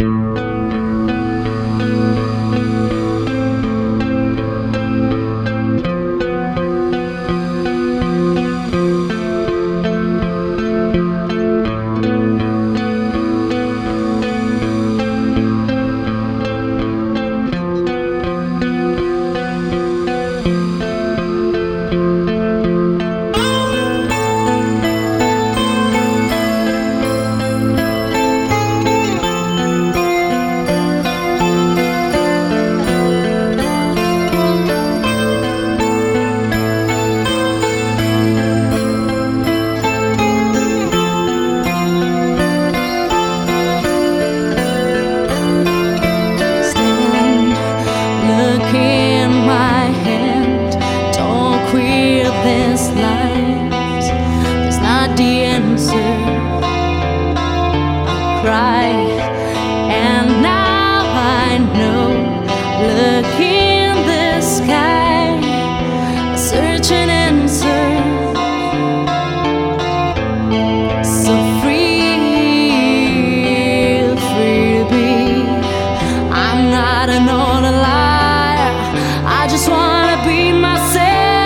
And now I know, look in the sky, search an answer. So free to be. I'm not an old liar, I just wanna be myself.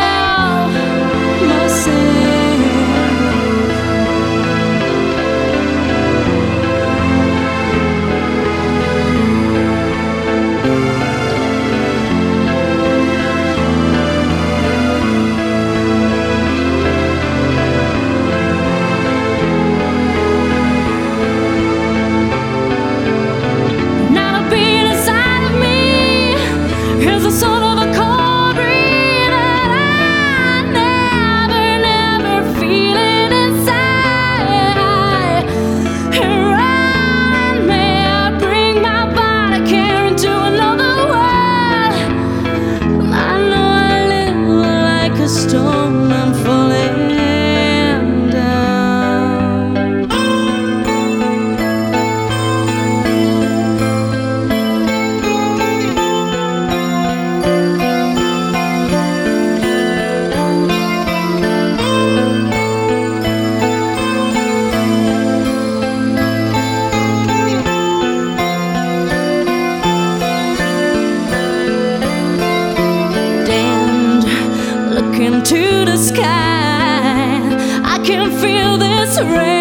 Sort of a cold breeze that I never feel it inside. Run me, bring my body care into another world. I know I live like a storm, I'm falling into the sky. I can feel this rain.